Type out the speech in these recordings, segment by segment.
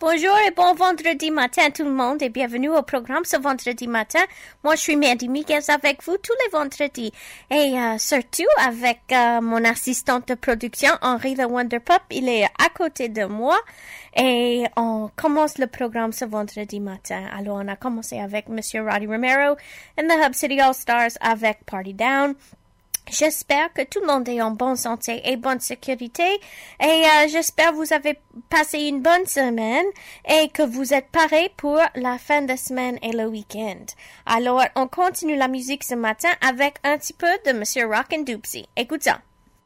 Bonjour et bon vendredi matin tout le monde et bienvenue au programme ce vendredi matin. Moi, je suis Mandy Miguez avec vous tous les vendredis et surtout avec mon assistante de production, Henri the Wonder Pup. Il est à côté de moi et on commence le programme ce vendredi matin. Alors, on a commencé avec Monsieur Roddy Romero and the Hub City All-Stars avec Party Down. J'espère que tout le monde est en bonne santé et bonne sécurité et j'espère que vous avez passé une bonne semaine et que vous êtes prêts pour la fin de semaine et le week-end. Alors, on continue la musique ce matin avec un petit peu de Monsieur Rock and Doopsie. Écoute ça.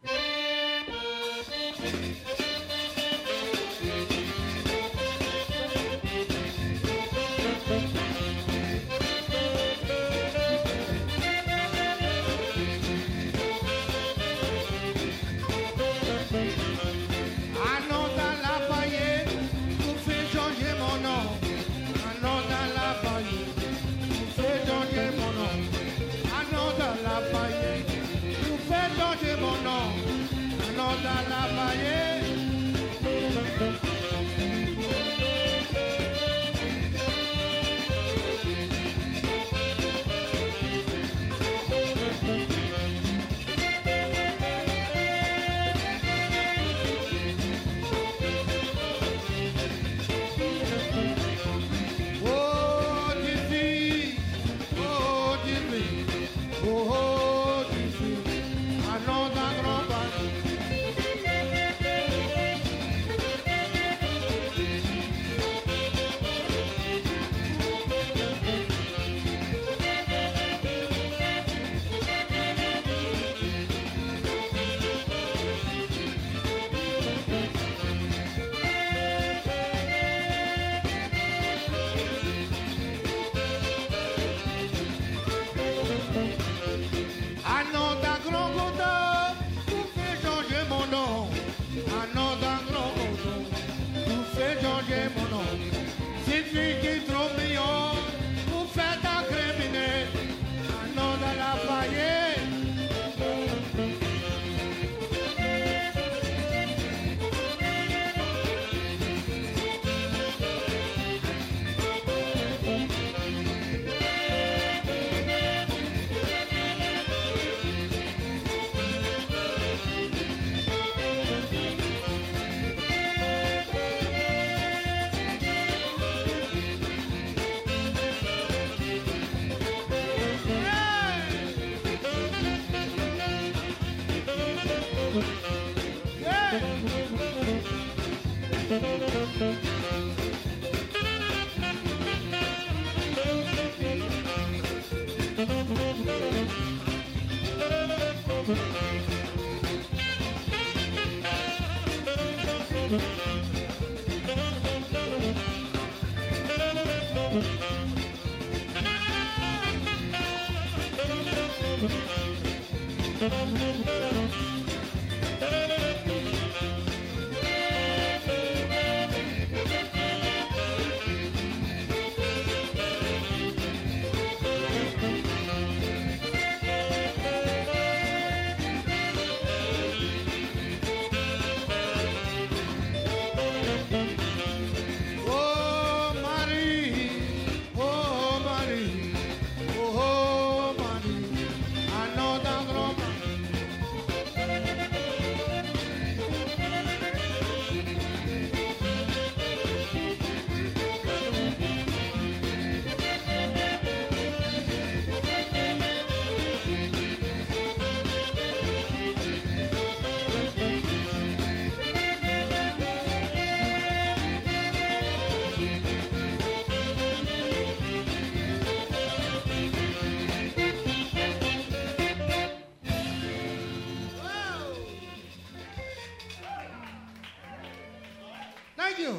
Thank you.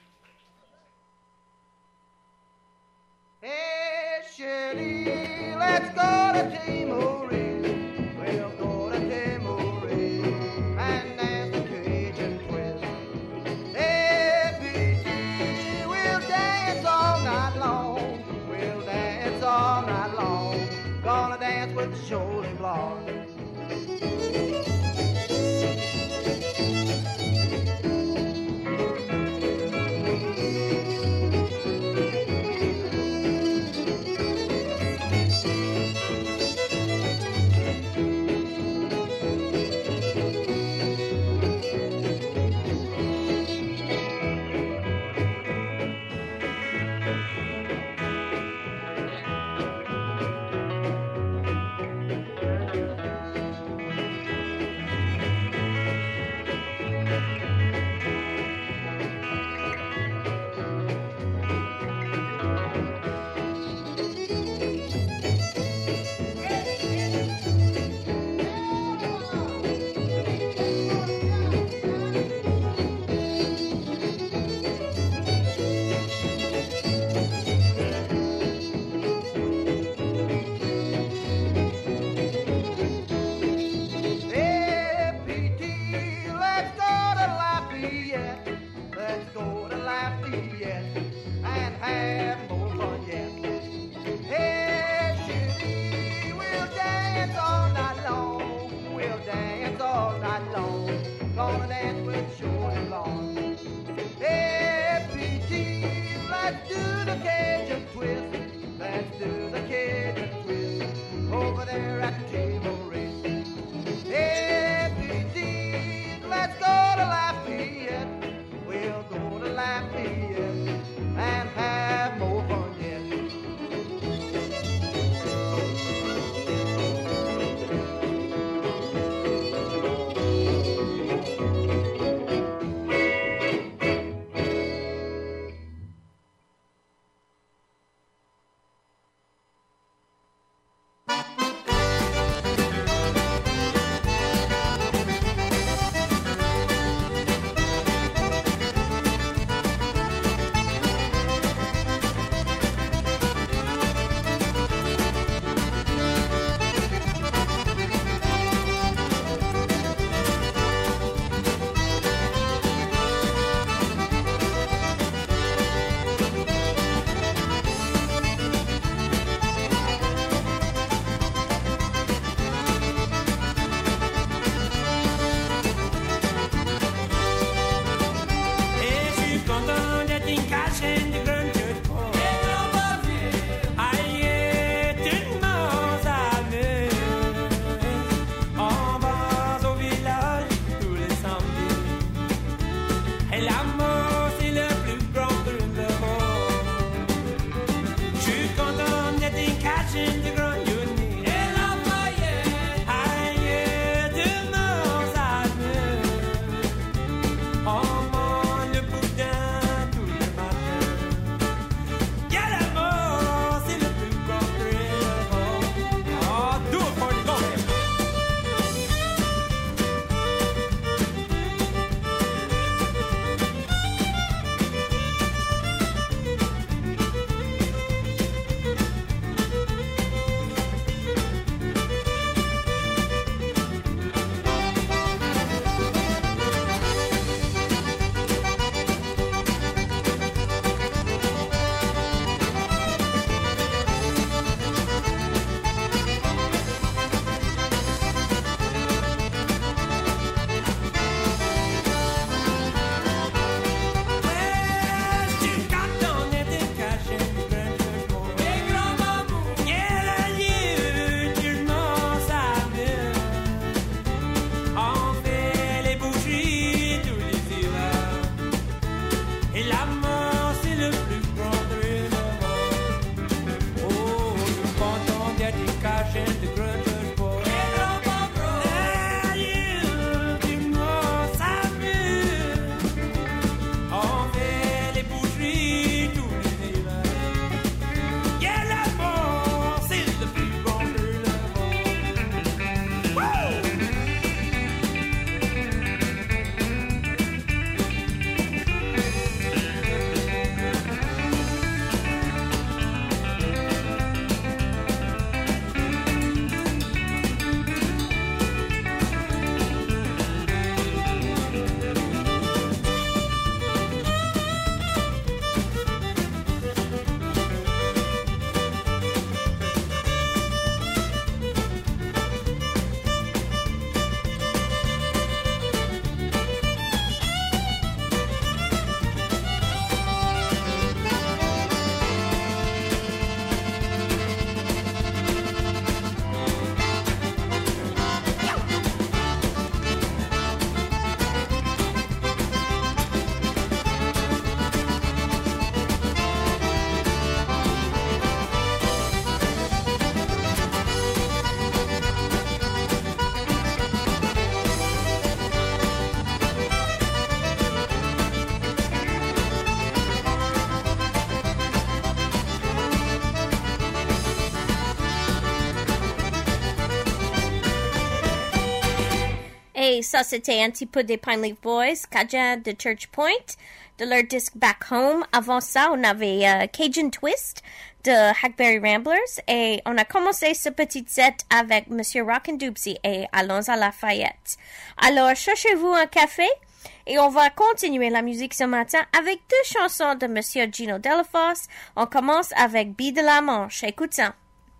Hey, Shirley, let's go to Timoree. We'll go to Timoree and dance the Cajun twist. Hey, Peachy, we'll dance all night long. We'll dance all night long. Gonna dance with the Shoaling Blonde. Lafayette and have more fun yet. Hey, Judy, we'll dance all night long. We'll dance all night long. Gonna dance with Shorty Long. Hey, P.T., let's do the Cajun twist. Let's do the Cajun twist over there at the table race. Hey, P.T., let's go to Lafayette. We'll go to Lafayette and have more fun yet. Et ça, c'était un petit peu des Pine Leaf Boys, Cajun de Church Point, de leur disque Back Home. Avant ça, on avait Cajun Twist de Hackberry Ramblers. Et on a commencé ce petit set avec Monsieur Rockin' Doopsie et Allons à Lafayette. Alors, cherchez-vous un café Et on va continuer la musique ce matin avec 2 chansons de Monsieur Gino Delafosse. On commence avec Bille de la Manche. Écoute ça.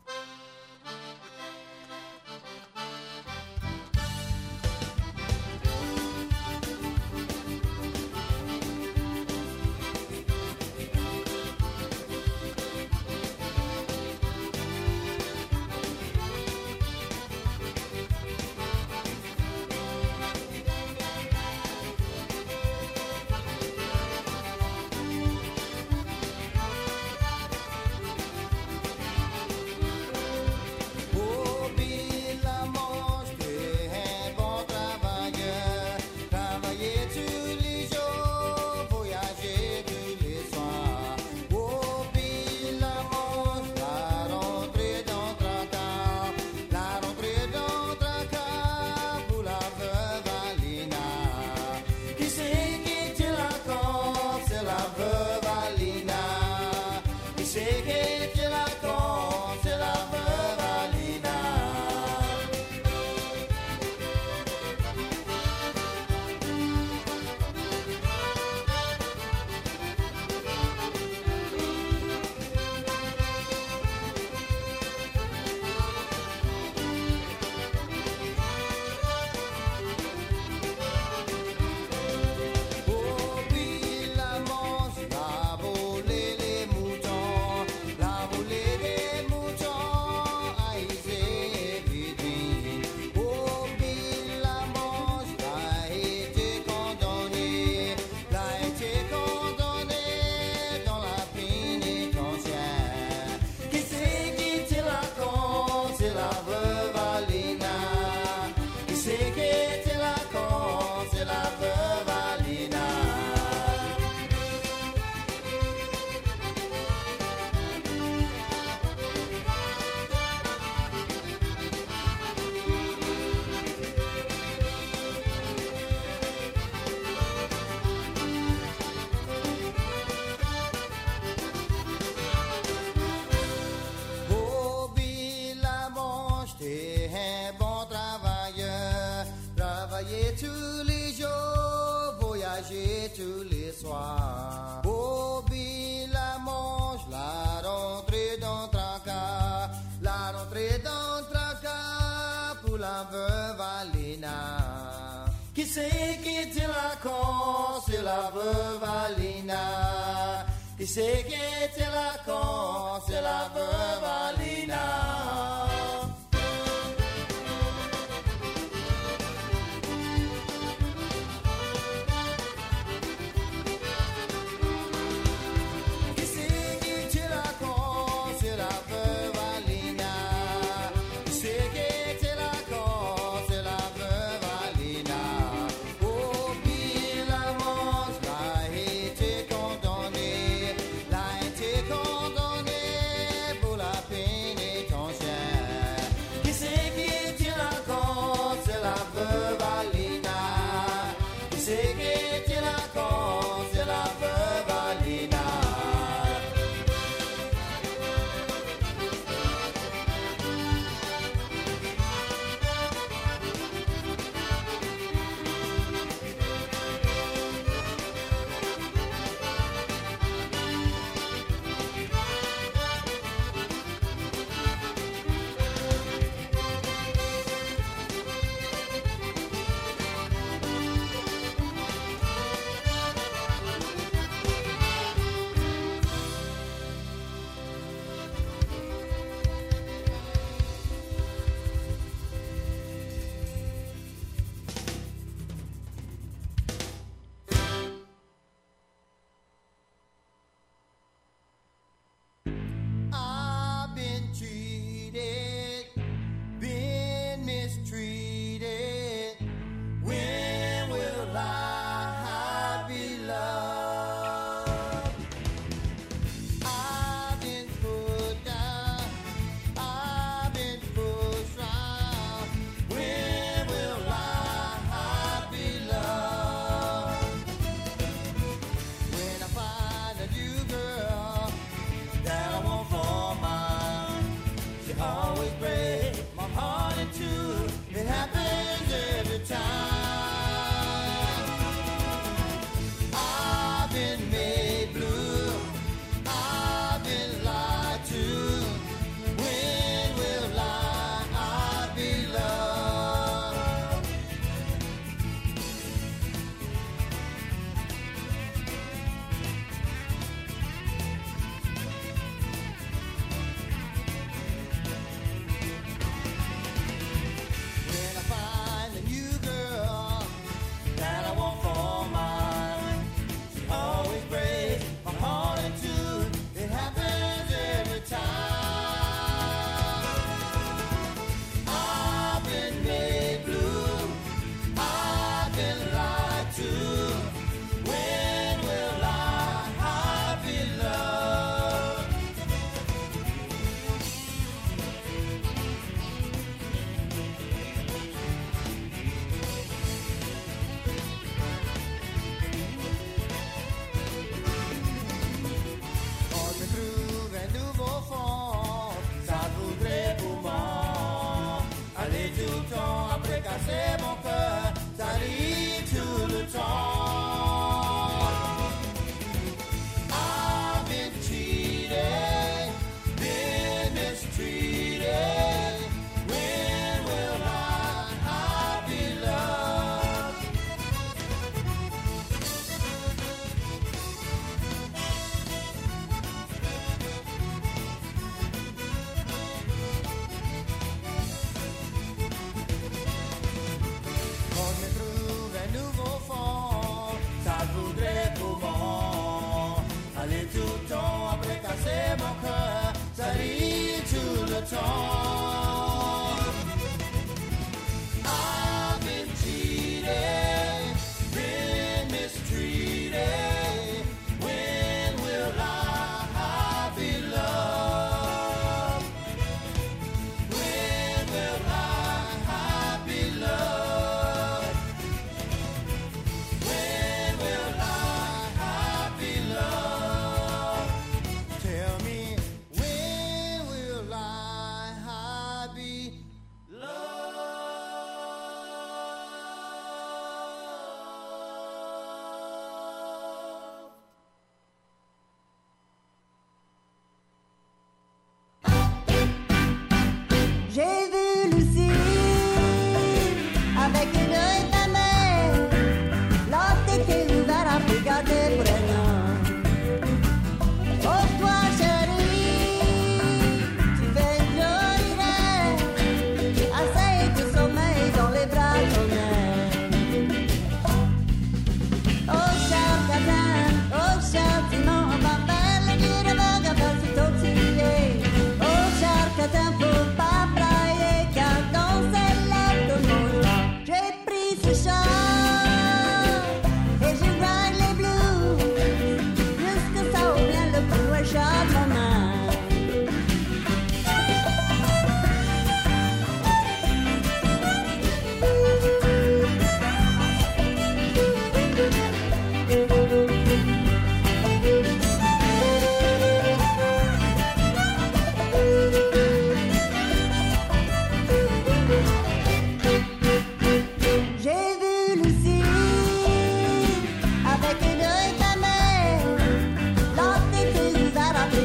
tous les soirs. Bobby la Manche, la rentrée dans tracas, la rentrée dans tracas pour la veuve Alina. Qui c'est qui te raconte, c'est la veuve Alina. Qui c'est qui te raconte, c'est la veuve Alina. La Allez tout le temps après casser mon cœur, ça rit tout le temps. I've been cheated, been mistreated. When will I be loved? When will I be loved? When will I be loved? Tell me, when will I be loved? J'ai vu Lucie avec une œil ta mère. L'autre était ouvert à regarder pour un an. Oh toi chérie, tu fais une jolie rêve. Assez de sommeil dans les bras de ton mère. Oh cher Catin, oh cher Simon, on m'appelle le vieux de vagabond sous ton ciel. Oh cher Catin, faut pas brailler car dans celle-là de mon chant. J'ai pris ce chant et je ride les blues jusque ça ou bien le plus loin chat de mon âme. J'ai vu Lucie avec une œil ta mère. L'autre était ouvert à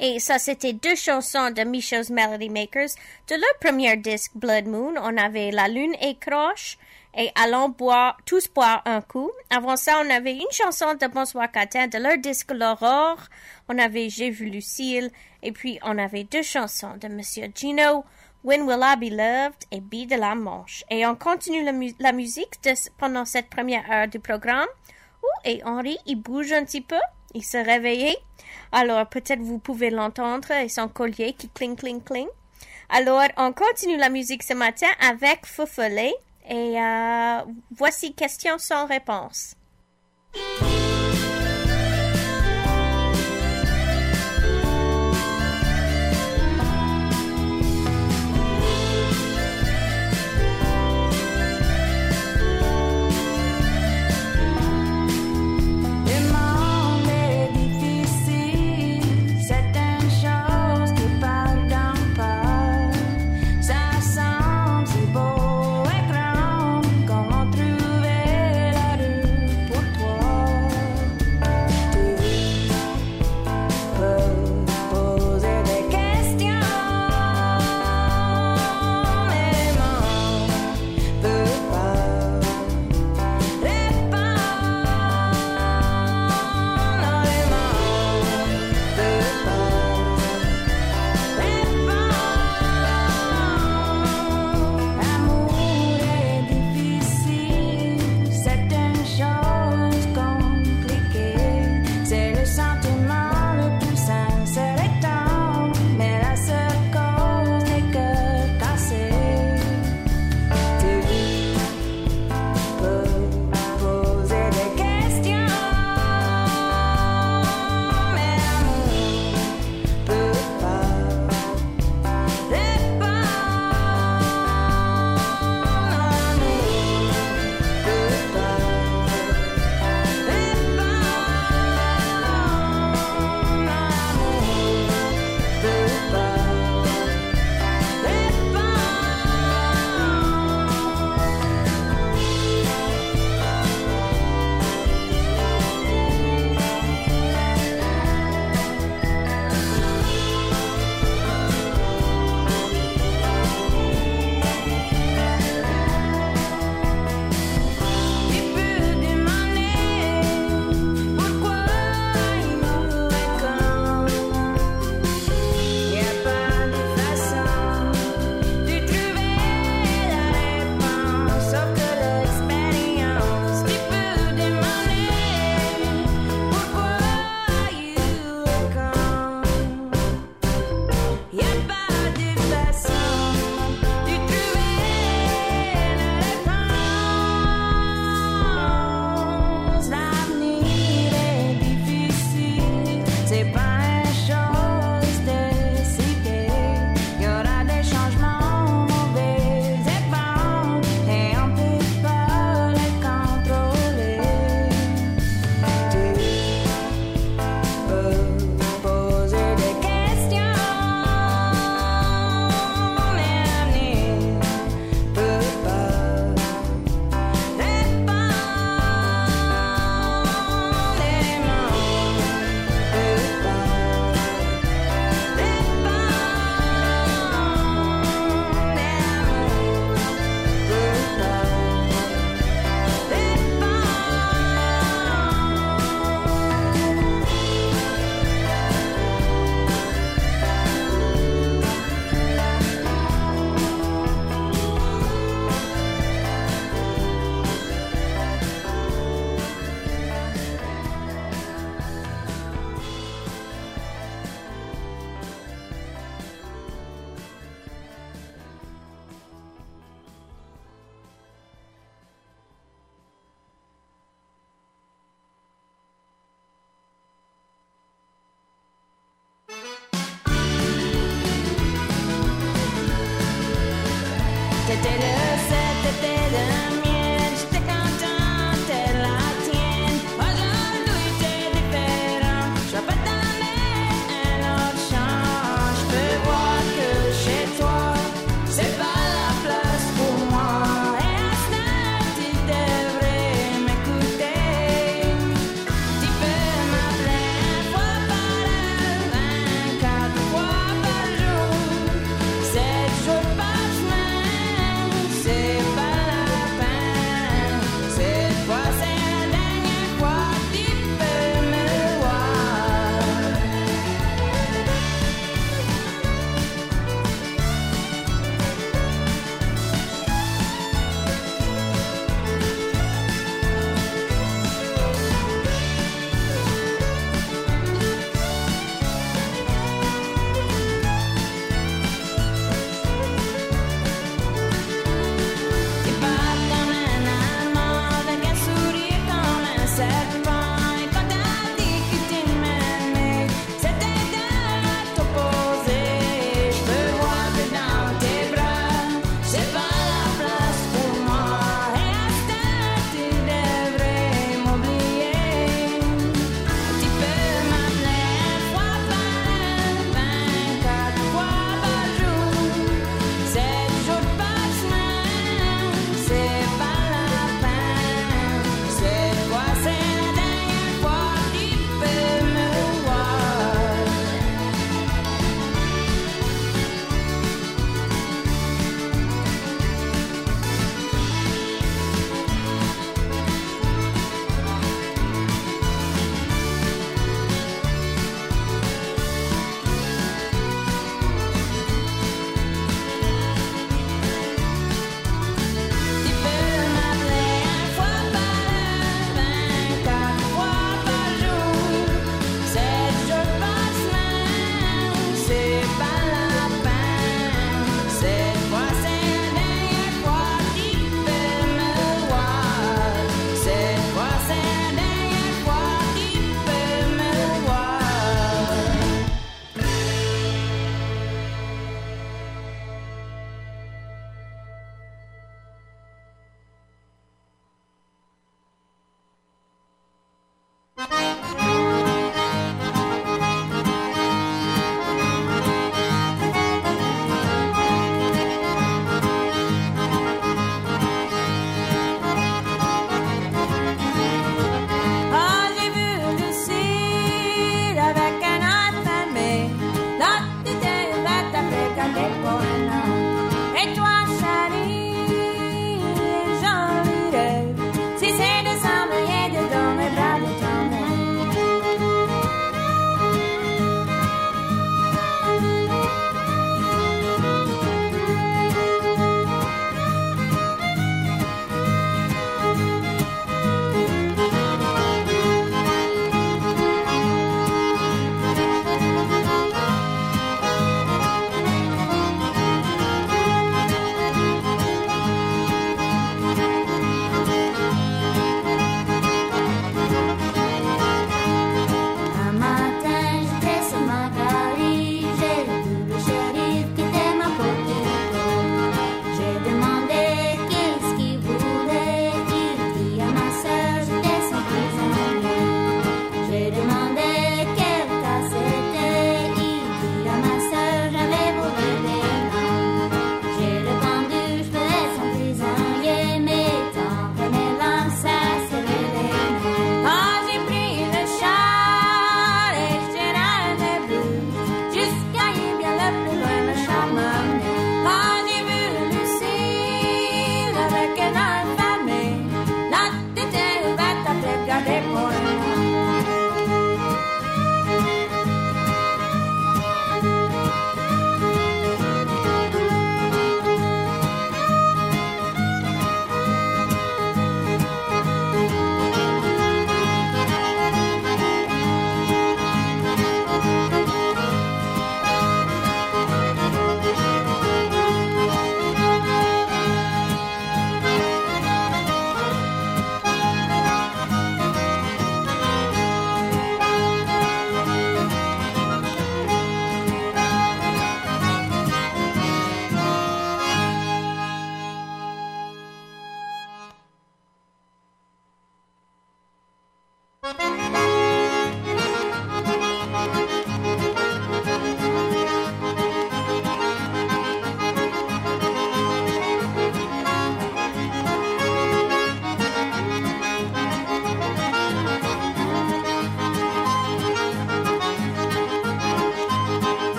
Et ça, c'était 2 chansons de Michael's Melody Makers. De leur premier disque, Blood Moon, on avait La Lune et Croche et Allons tous boire un coup. Avant ça, on avait une chanson de Bonsoir Catin de leur disque L'Aurore. On avait J'ai vu Lucille. Et puis, on avait 2 chansons de Monsieur Gino, When Will I Be Loved et Be de la Manche. Et on continue la musique pendant cette première heure du programme. Et Henri, il bouge un petit peu. Il s'est réveillé. Alors, peut-être vous pouvez l'entendre et son collier qui cling, cling, cling. Alors, on continue la musique ce matin avec Foufolé. Et voici question sans réponse.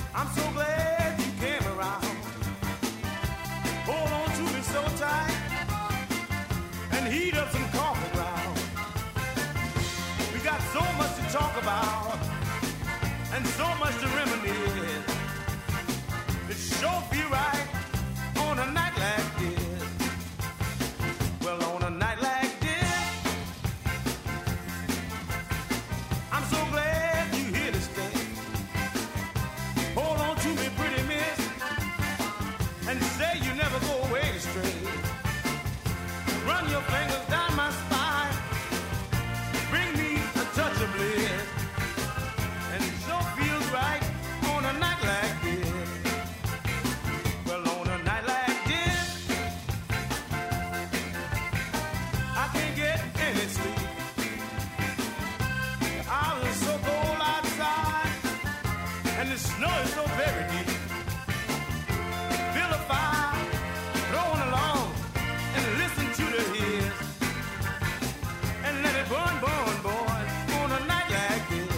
I'm so glad you came around. Hold on to me so tight and heat up some coffee ground. We got so much to talk about and so much to reminisce. It sure feel right on a night like this. Well, on a night like this, I'm so glad you're here to stay. Hold on to me, pretty miss, and say you never go away astray. Run your fingers down my spine, bring me a touch of bliss, and it sure feels right on a night like this. Well, on a night like this, I can't get any sleep. The hours are so cold outside, and the snow is so very deep. Feel a fire thrown along and listen to the hiss, and let it burn, burn, boy, on a night like this.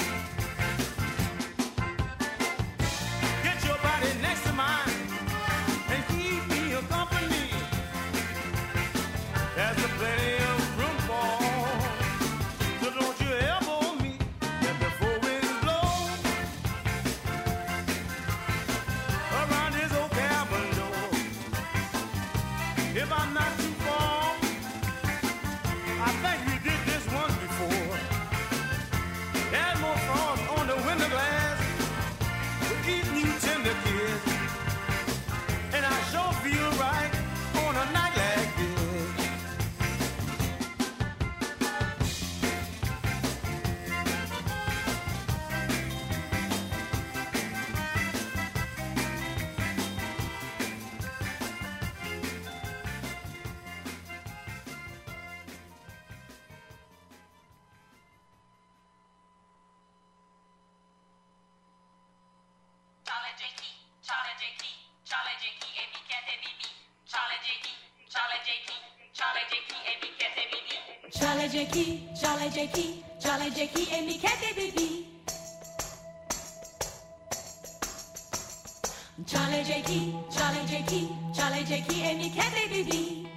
Get your body next to mine and keep me a company. There's a plenty of room for, so don't you elbow me. Let the four winds blow around this old cabin door. If I'm not too far, I think we did this once before. There's more frost on the window glass with each new tender kiss, and I sure feel right on a night like this. Charlie Jakey, Charlie Jakey, Charlie Jakey et Mickey des bébés. Charlie Jakey, Charlie Jakey, Charlie Jakey et Mickey des bébés.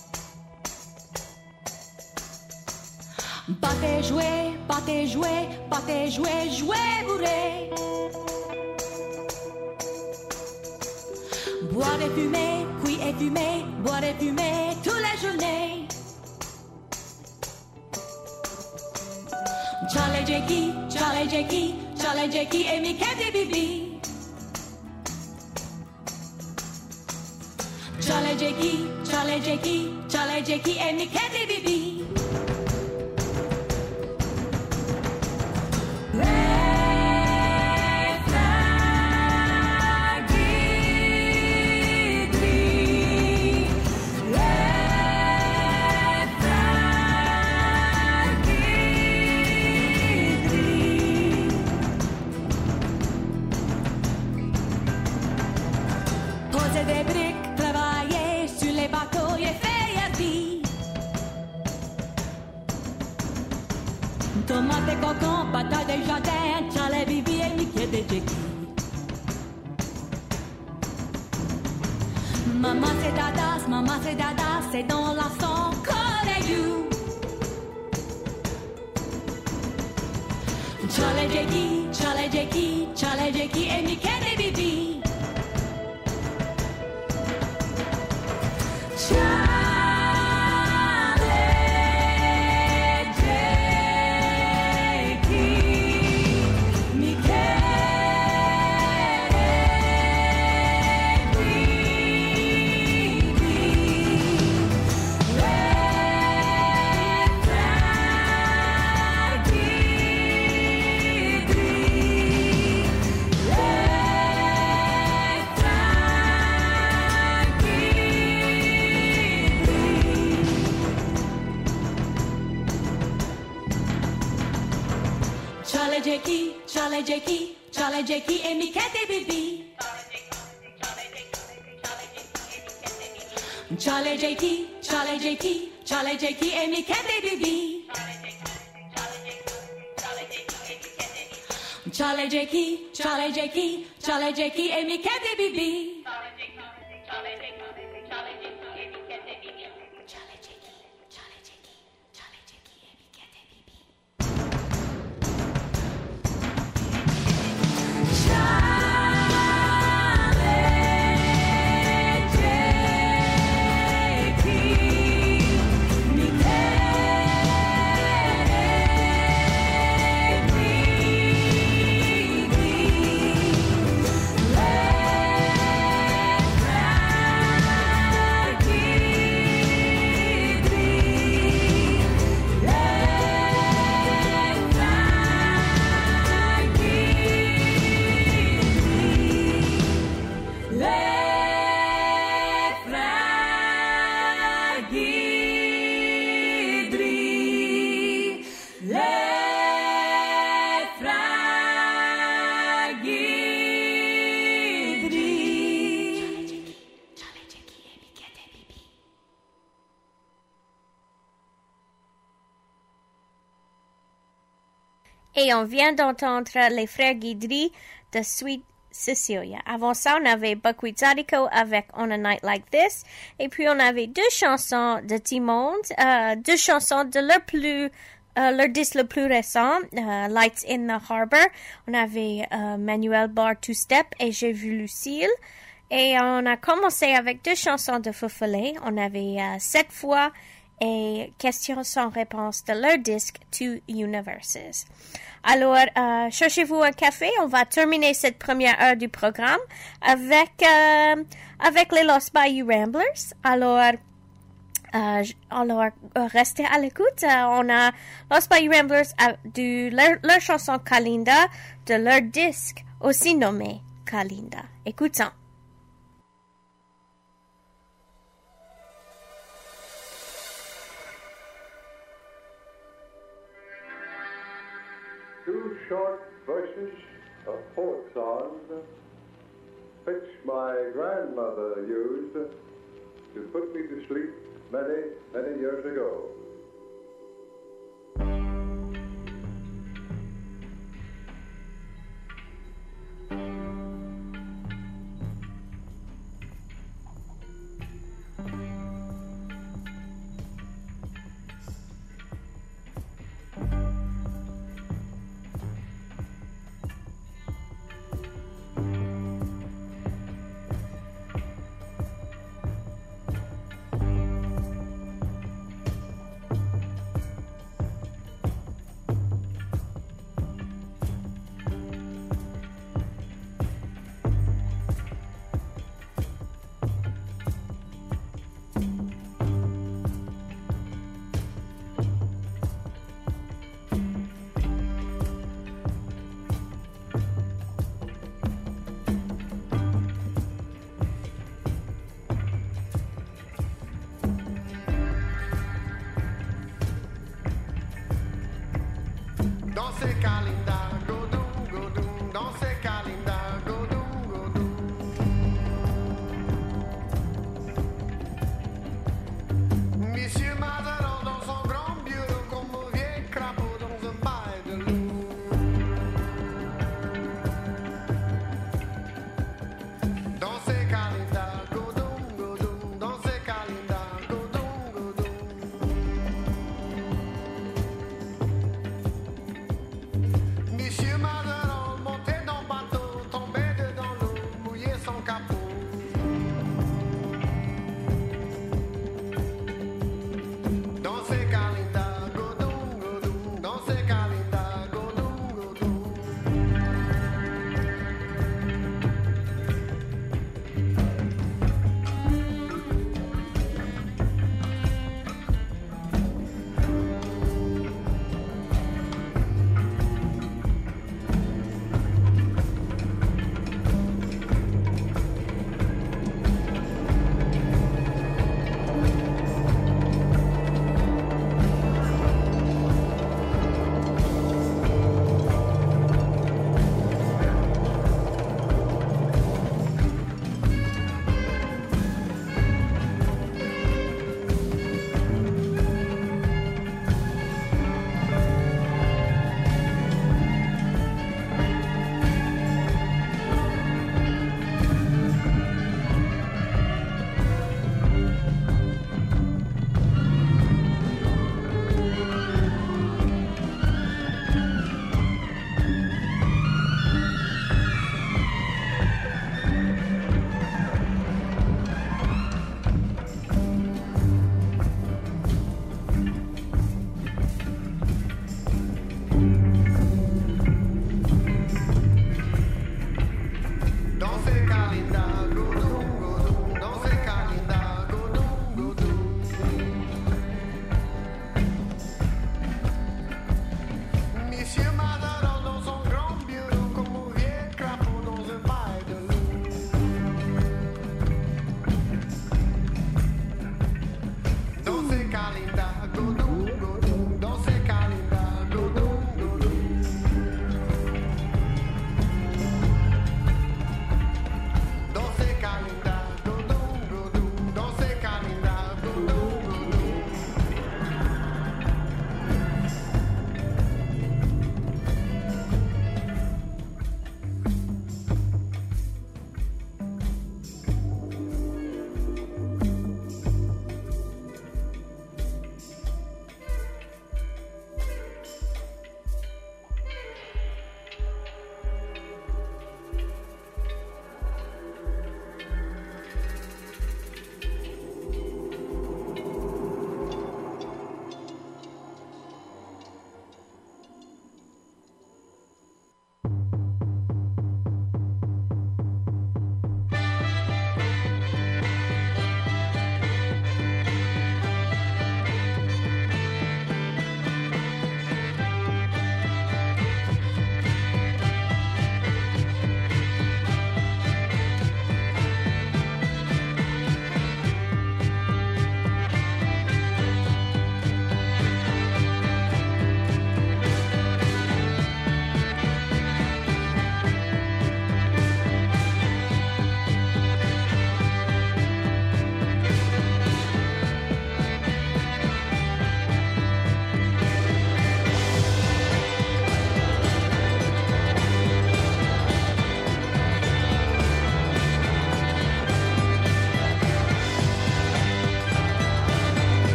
Battez jouer, battez jouer, battez jouer, jouer bourré. Boire et fumer, cuire et fumer, boire et fumer toutes les journées. Charlie Jakey, Charlie Jakey, Charlie Jakey et Mickey des bébés. Charlie Jakey, Charlie Jakey, Charlie Jakey et Mickey des bébés. Poser des briques, travailler sur les bateaux et faire vie. Tomates et cocons, patates des jardins, Charlie Bibi et Mickey des Jakey. Maman c'est dada, c'est dans la sang, connais you. Charlie Jakey, Charlie Jakey, Charlie Jakey et Mickey des Bibi. Charlie Jakey, Charlie Jakey et Mickey des bébés. Charlie Jakey, Charlie Jakey, Charlie Jakey et Mickey des bébés. Charlie Jakey, Charlie Jakey, Charlie Jakey et Mickey Bibi. Et on vient d'entendre les frères Guidry de Sweet Cecilia. Avant ça, on avait Buckwheat Zydeco avec On a Night Like This. Et puis, on avait deux chansons de Timon, deux chansons de leur disque le plus récent, Lights in the Harbor. On avait Manuel Bar Two Step et J'ai vu Lucille. Et on a commencé avec deux chansons de Foufolé. On avait 7 fois et Questions sans réponse de leur disque Two Universes. Alors, cherchez-vous un café. On va terminer cette première heure du programme avec les Lost Bayou Ramblers. Alors, restez à l'écoute. On a Lost Bayou Ramblers de leur chanson Kalinda de leur disque aussi nommé Kalinda. Écoutons. Two short verses of folk songs which my grandmother used to put me to sleep many, many years ago.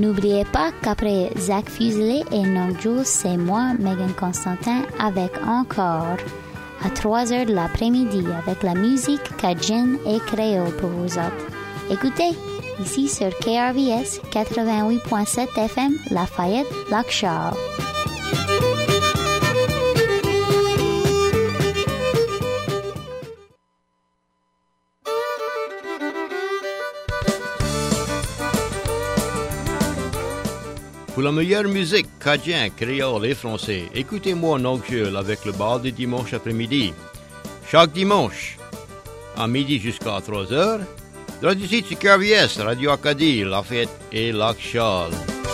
N'oubliez pas qu'après Zach Fuselier et Nong Jules, c'est moi, Megan Constantin, avec encore à 3 heures de l'après-midi avec la musique cajun et créole pour vous autres. Écoutez, ici sur KRVS 88.7 FM, Lafayette, Lac-Charles. Pour la meilleure musique, cajun, créole et français, écoutez-moi Nocturne avec le bal du dimanche après-midi. Chaque dimanche, à midi jusqu'à 3h, radio ici sur KRVS, Radio Acadie, Lafayette et Lac-Charles.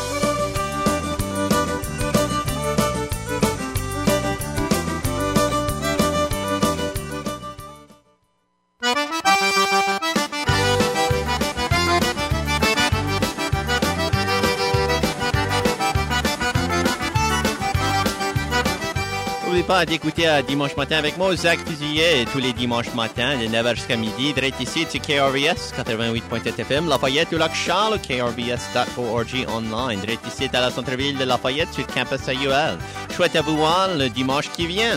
N'oubliez pas d'écouter dimanche matin avec moi, Zach Fusilier, tous les dimanches matins, de 9h jusqu'à midi, direct ici sur KRVS 88.7 FM, Lafayette ou Lac-Charles, krvs.org online, direct ici à la centre-ville de Lafayette sur campus AUL. Chouette à vous voir le dimanche qui vient.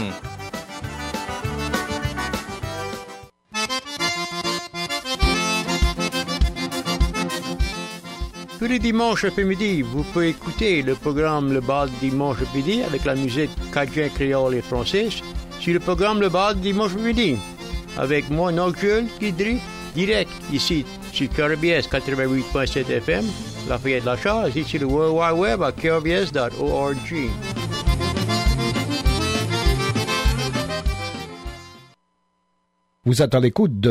Tous les dimanches après-midi, vous pouvez écouter le programme Le Bal Dimanche après-midi avec la musique cajun, créole et française sur le programme Le Bal Dimanche après-midi avec moi, Nocturne, qui direct ici sur KRBS 88.7 FM, Lafayette Lac-Charles, ici sur le World Wide Web à krbs.org. Vous êtes à l'écoute de